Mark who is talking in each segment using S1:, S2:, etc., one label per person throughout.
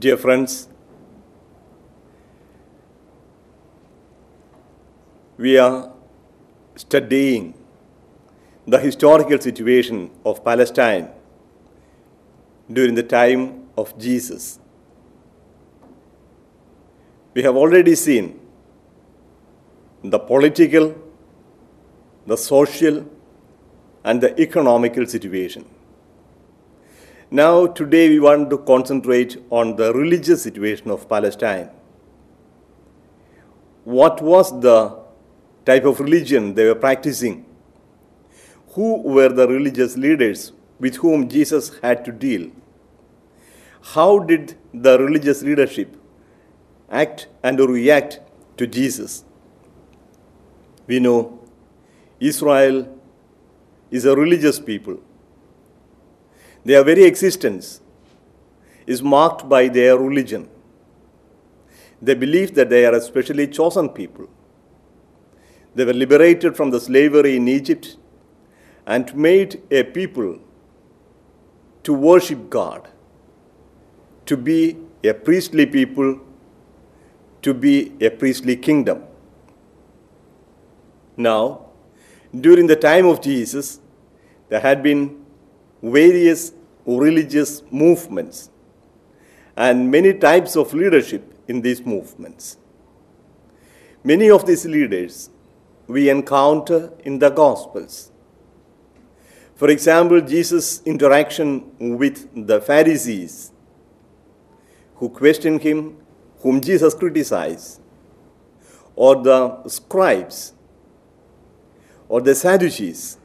S1: Dear friends, we are studying the historical situation of Palestine during the time of Jesus. We have already seen the political, the social, and the economical situation. Now, today we want to concentrate on the religious situation of Palestine. What was the type of religion they were practicing? Who were the religious leaders with whom Jesus had to deal? How did the religious leadership act and react to Jesus? We know Israel is a religious people. Their very existence is marked by their religion. They believe that they are a specially chosen people. They were liberated from the slavery in Egypt and made a people to worship God, to be a priestly people, to be a priestly kingdom. Now, during the time of Jesus, there had been various religious movements and many types of leadership in these movements. Many of these leaders we encounter in the Gospels. For example, Jesus' interaction with the Pharisees who questioned him, whom Jesus criticized, or the scribes, or the Sadducees,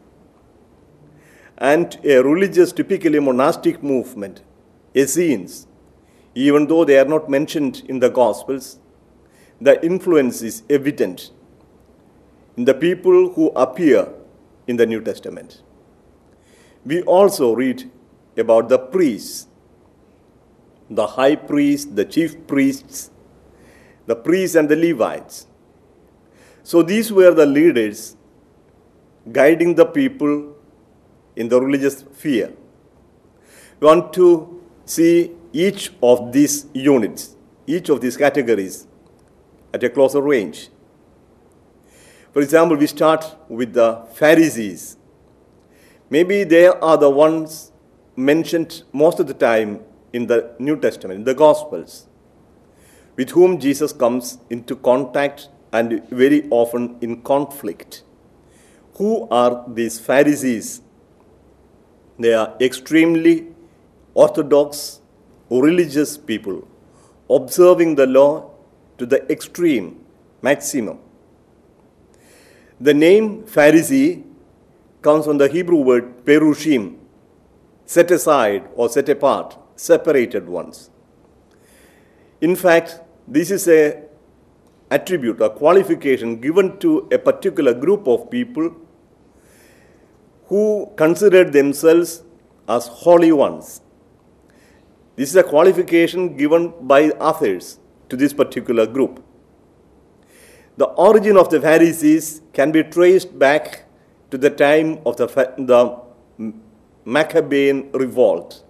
S1: and a religious, typically monastic movement, Essenes. Even though they are not mentioned in the Gospels, the influence is evident in the people who appear in the New Testament. We also read about the priests, the high priest, the chief priests, the priests and the Levites. So these were the leaders guiding the people in the religious sphere. We want to see each of these units, each of these categories at a closer range. For example, we start with the Pharisees. Maybe they are the ones mentioned most of the time in the New Testament, in the Gospels, with whom Jesus comes into contact and very often in conflict. Who are these Pharisees? They are extremely orthodox, religious people, observing the law to the extreme, maximum. The name Pharisee comes from the Hebrew word perushim, set aside or set apart, separated ones. In fact, this is an attribute, a qualification given to a particular group of people who considered themselves as holy ones. This is a qualification given by others to this particular group. The origin of the Pharisees can be traced back to the time of the Maccabean revolt.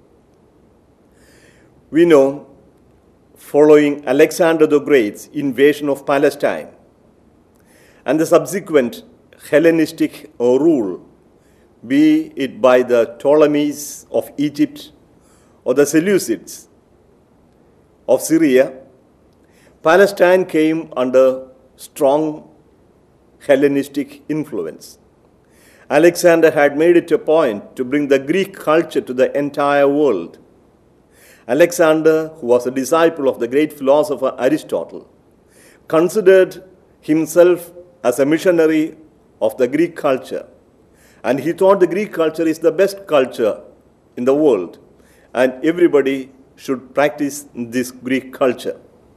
S1: We know, following Alexander the Great's invasion of Palestine and the subsequent Hellenistic rule, be it by the Ptolemies of Egypt or the Seleucids of Syria, Palestine came under strong Hellenistic influence. Alexander had made it a point to bring the Greek culture to the entire world. Alexander, who was a disciple of the great philosopher Aristotle, considered himself as a missionary of the Greek culture. And he thought the Greek culture is the best culture in the world, and everybody should practice this Greek culture.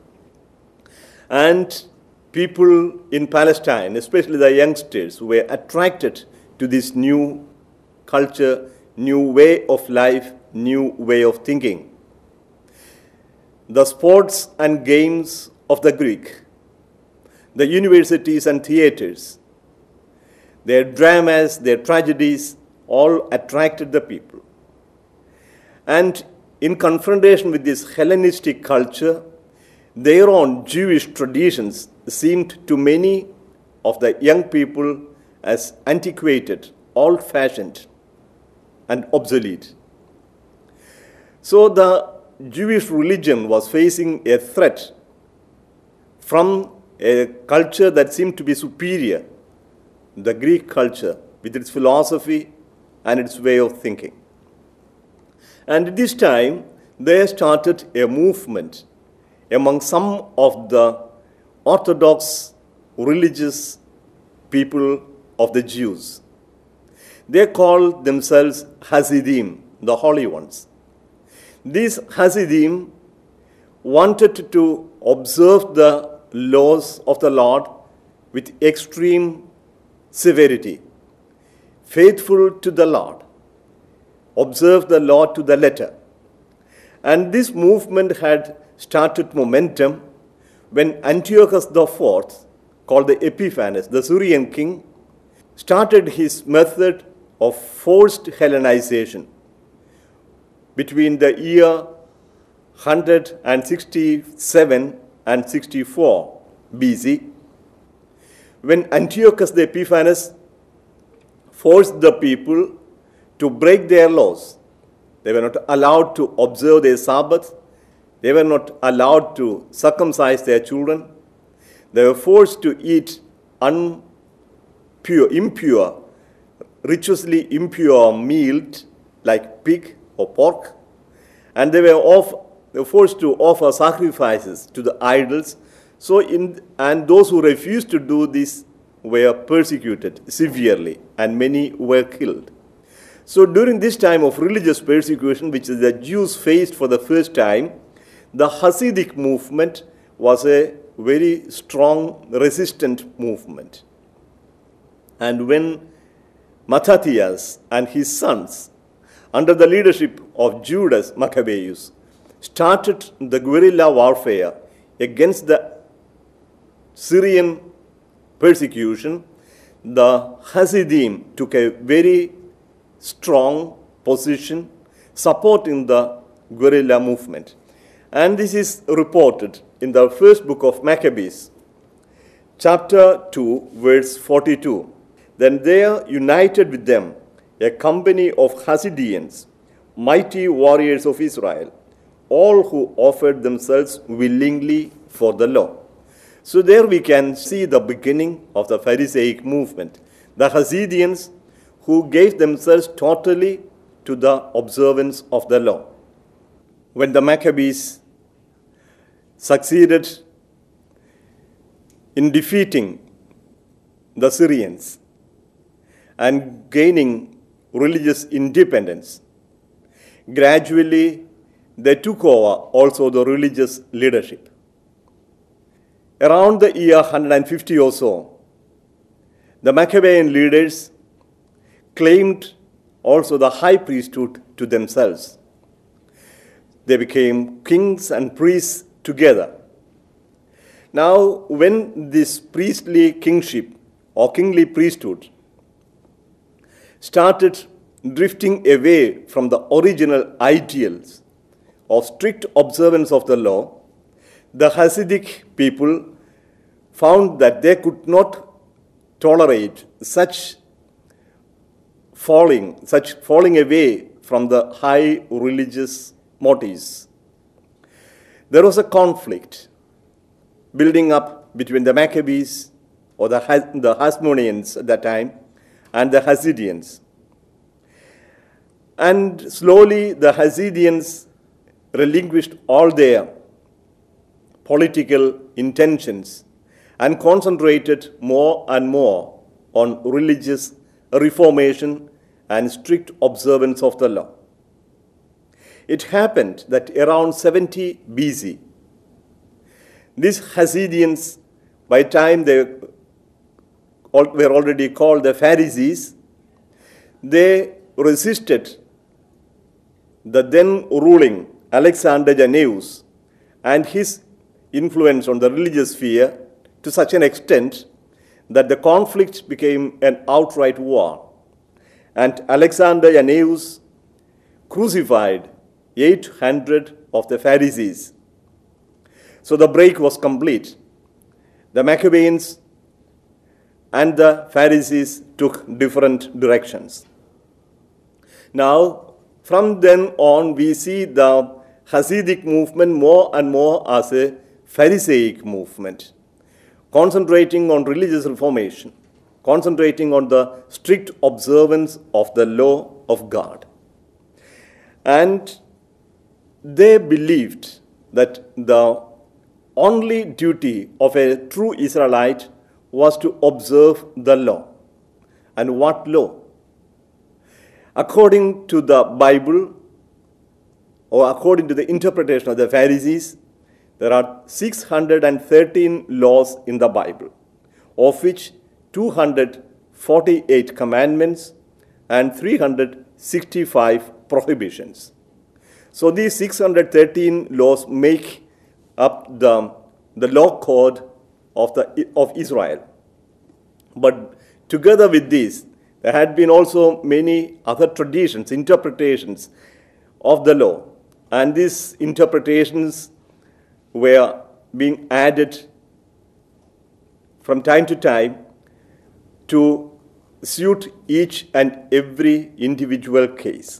S1: And people in Palestine, especially the youngsters, were attracted to this new culture, new way of life, new way of thinking. The sports and games of the Greek, the universities and theaters, their dramas, their tragedies, all attracted the people. And in confrontation with this Hellenistic culture, their own Jewish traditions seemed to many of the young people as antiquated, old-fashioned, and obsolete. So the Jewish religion was facing a threat from a culture that seemed to be superior, the Greek culture, with its philosophy and its way of thinking. And at this time, there started a movement among some of the Orthodox religious people of the Jews. They called themselves Hasidim, the holy ones. These Hasidim wanted to observe the laws of the Lord with extreme severity, faithful to the Lord, observe the law to the letter. And this movement had started momentum when Antiochus IV, called the Epiphanes, the Syrian king, started his method of forced Hellenization between the year 167 and 64 BC, when Antiochus the Epiphanes forced the people to break their laws. They were not allowed to observe their Sabbath. They were not allowed to circumcise their children. They were forced to eat impure, ritually impure meat like pig or pork. And they were forced to offer sacrifices to the idols. And those who refused to do this were persecuted severely, and many were killed. So during this time of religious persecution, which the Jews faced for the first time, the Hasidic movement was a very strong, resistant movement. And when Mattathias and his sons, under the leadership of Judas Maccabeus, started the guerrilla warfare against the Syrian persecution, the Hasidim took a very strong position supporting the guerrilla movement. And this is reported in the first book of Maccabees, chapter 2, verse 42. Then there united with them a company of Hasidians, mighty warriors of Israel, all who offered themselves willingly for the law. So there we can see the beginning of the Pharisaic movement, the Hasidians who gave themselves totally to the observance of the law. When the Maccabees succeeded in defeating the Syrians and gaining religious independence, gradually they took over also the religious leadership. Around the year 150 or so, the Maccabean leaders claimed also the high priesthood to themselves. They became kings and priests together. Now, when this priestly kingship or kingly priesthood started drifting away from the original ideals of strict observance of the law, the Hasidic people found that they could not tolerate such falling away from the high religious motives. There was a conflict building up between the Maccabees, or the Hasmoneans at that time, and the Hasidians. And slowly the Hasidians relinquished all their political intentions and concentrated more and more on religious reformation and strict observance of the law. It happened that around 70 BC, these Hasidians, by the time they were already called the Pharisees, they resisted the then ruling Alexander Jannaeus and his influence on the religious sphere to such an extent that the conflict became an outright war. And Alexander Jannaeus crucified 800 of the Pharisees. So the break was complete. The Maccabees and the Pharisees took different directions. Now, from then on, we see the Hasidic movement more and more as a Pharisaic movement, concentrating on religious reformation, concentrating on the strict observance of the law of God. And they believed that the only duty of a true Israelite was to observe the law. And what law? According to the Bible, or according to the interpretation of the Pharisees, there are 613 laws in the Bible, of which 248 commandments and 365 prohibitions. So these 613 laws make up the law code of Israel. But together with this, there had been also many other traditions, interpretations of the law. And these interpretations were being added from time to time to suit each and every individual case.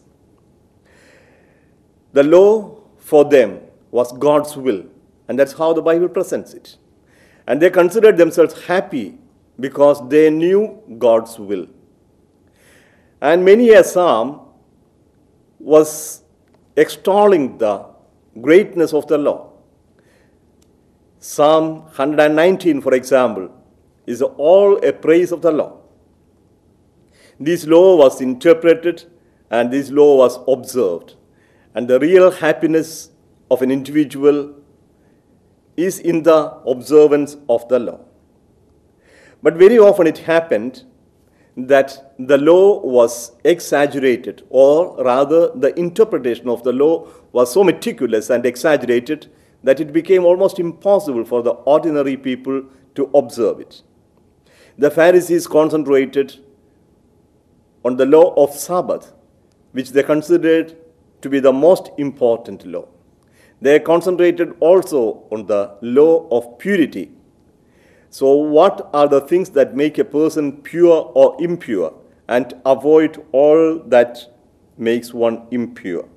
S1: The law for them was God's will, and that's how the Bible presents it. And they considered themselves happy because they knew God's will. And many a psalm was extolling the greatness of the law. Psalm 119, for example, is all a praise of the law. This law was interpreted and this law was observed. And the real happiness of an individual is in the observance of the law. But very often it happened that the law was exaggerated, or rather the interpretation of the law was so meticulous and exaggerated that it became almost impossible for the ordinary people to observe it. The Pharisees concentrated on the law of Sabbath, which they considered to be the most important law. They concentrated also on the law of purity. So what are the things that make a person pure or impure, and avoid all that makes one impure?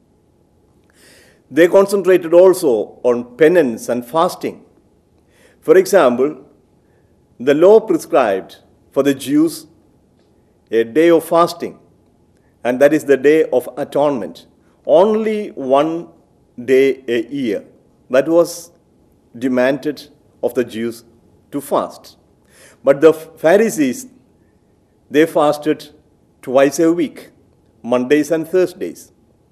S1: They concentrated also on penance and fasting. For example, the law prescribed for the Jews a day of fasting, and that is the Day of Atonement. Only one day a year that was demanded of the Jews to fast. But the Pharisees, they fasted twice a week, Mondays and Thursdays,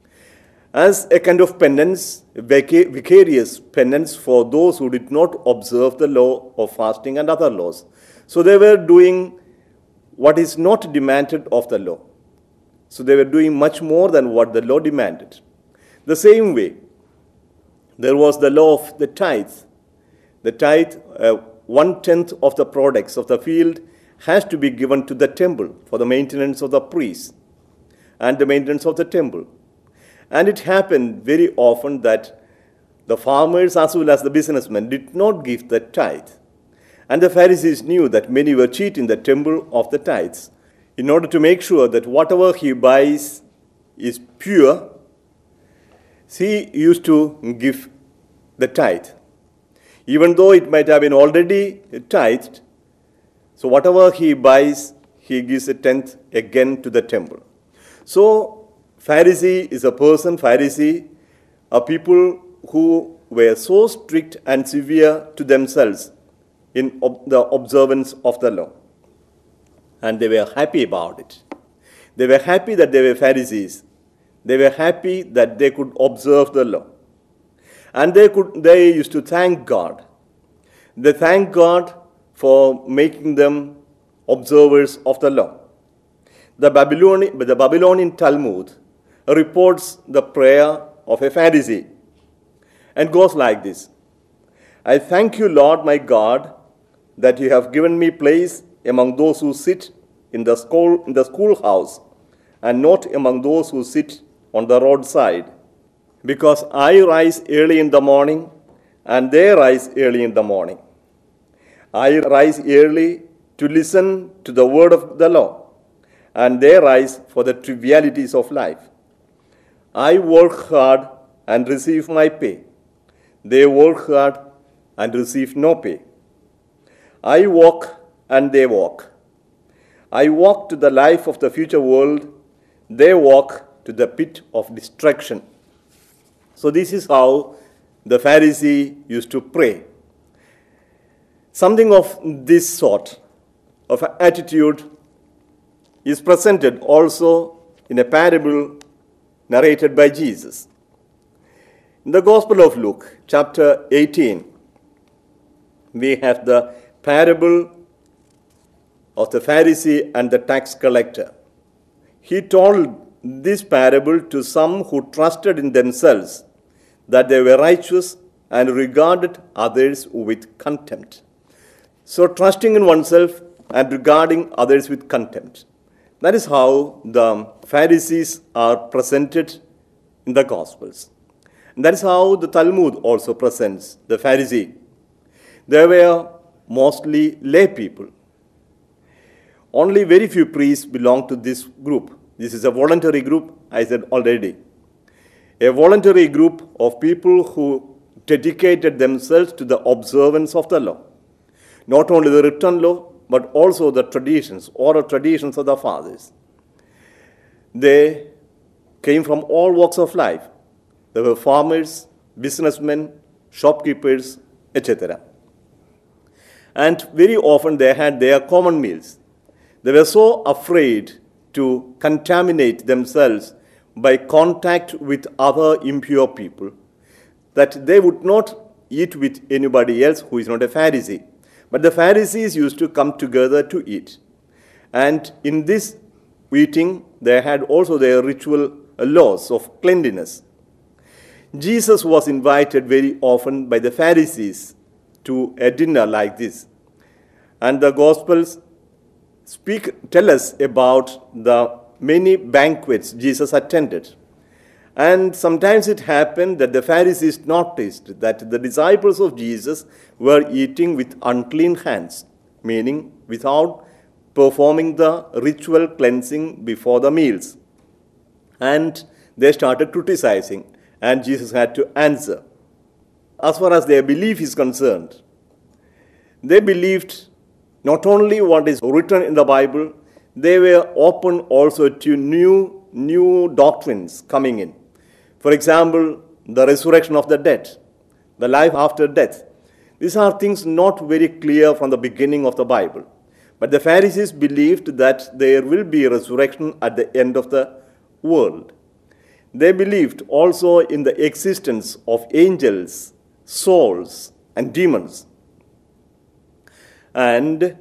S1: as a kind of penance, vicarious penance for those who did not observe the law of fasting and other laws. So they were doing what is not demanded of the law. So they were doing much more than what the law demanded. The same way, there was the law of the tithe. The tithe, 1/10 of the products of the field has to be given to the temple for the maintenance of the priests and the maintenance of the temple. And it happened very often that the farmers as well as the businessmen did not give the tithe. And the Pharisees knew that many were cheating the temple of the tithes. In order to make sure that whatever he buys is pure, he used to give the tithe. Even though it might have been already tithed, so whatever he buys, he gives a tenth again to the temple. So Pharisee is a person, Pharisee, are people who were so strict and severe to themselves in the observance of the law. And they were happy about it. They were happy that they were Pharisees. They were happy that they could observe the law. And they used to thank God. They thanked God for making them observers of the law. The Babylonian Talmud reports the prayer of a Pharisee and goes like this: I thank you, Lord my God, that you have given me place among those who sit in the schoolhouse and not among those who sit on the roadside. because I rise early in the morning, and they rise early in the morning. I rise early to listen to the word of the law, and they rise for the trivialities of life. I work hard and receive my pay. They work hard and receive no pay. I walk and they walk. I walk to the life of the future world. They walk to the pit of destruction. So this is how the Pharisee used to pray. Something of this sort of attitude is presented also in a parable narrated by Jesus. In the Gospel of Luke, chapter 18, we have the parable of the Pharisee and the tax collector. He told this parable to some who trusted in themselves that they were righteous and regarded others with contempt. So trusting in oneself and regarding others with contempt. That is how the Pharisees are presented in the Gospels. And that is how the Talmud also presents the Pharisee. They were mostly lay people. Only very few priests belong to this group. This is a voluntary group, I said already. A voluntary group of people who dedicated themselves to the observance of the law. Not only the written law, but also the traditions, oral traditions of the fathers. They came from all walks of life. They were farmers, businessmen, shopkeepers, etc. And very often they had their common meals. They were so afraid to contaminate themselves by contact with other impure people that they would not eat with anybody else who is not a Pharisee. But the Pharisees used to come together to eat. And in this eating, they had also their ritual laws of cleanliness. Jesus was invited very often by the Pharisees to a dinner like this. And the Gospels tell us about the many banquets Jesus attended. And sometimes it happened that the Pharisees noticed that the disciples of Jesus were eating with unclean hands, meaning without performing the ritual cleansing before the meals. And they started criticizing, and Jesus had to answer. As far as their belief is concerned, they believed not only what is written in the Bible, they were open also to new doctrines coming in. For example, the resurrection of the dead, the life after death. These are things not very clear from the beginning of the Bible. But the Pharisees believed that there will be a resurrection at the end of the world. They believed also in the existence of angels, souls, and demons. And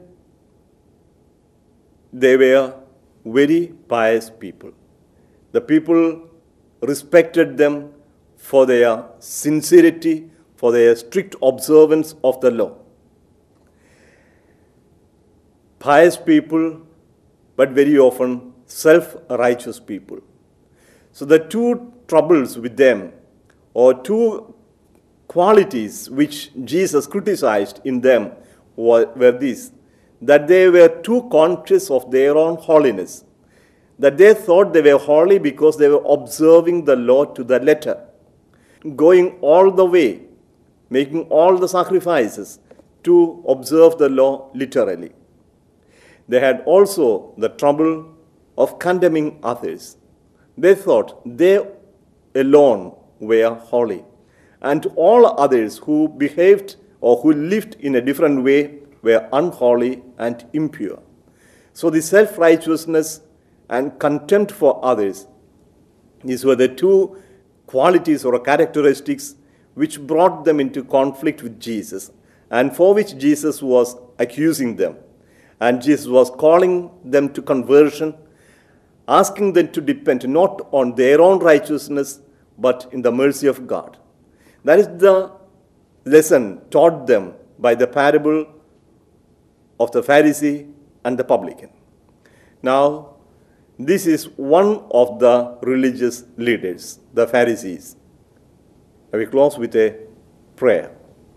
S1: they were very pious people. The people respected them for their sincerity, for their strict observance of the law. Pious people, but very often self-righteous people. So the two troubles with them, or two qualities which Jesus criticized in them, were these: that they were too conscious of their own holiness, that they thought they were holy because they were observing the law to the letter, going all the way, making all the sacrifices to observe the law literally. They had also the trouble of condemning others. They thought they alone were holy, and all others who behaved or who lived in a different way were unholy and impure. So the self-righteousness and contempt for others, these were the two qualities or characteristics which brought them into conflict with Jesus, and for which Jesus was accusing them. And Jesus was calling them to conversion, asking them to depend not on their own righteousness, but in the mercy of God. That is the lesson taught them by the parable of the Pharisee and the publican. Now, this is one of the religious leaders, the Pharisees. I will close with a prayer.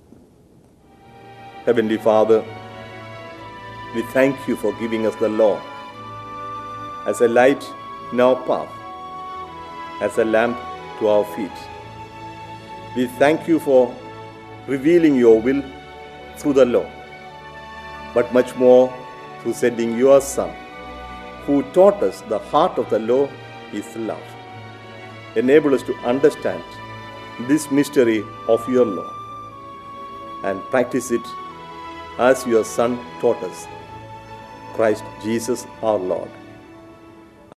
S1: Heavenly Father, we thank you for giving us the law as a light in our path, as a lamp to our feet. We thank you for revealing your will through the law, but much more through sending your Son, who taught us the heart of the law is love. Enable us to understand this mystery of your law and practice it as your Son taught us, Christ Jesus our Lord.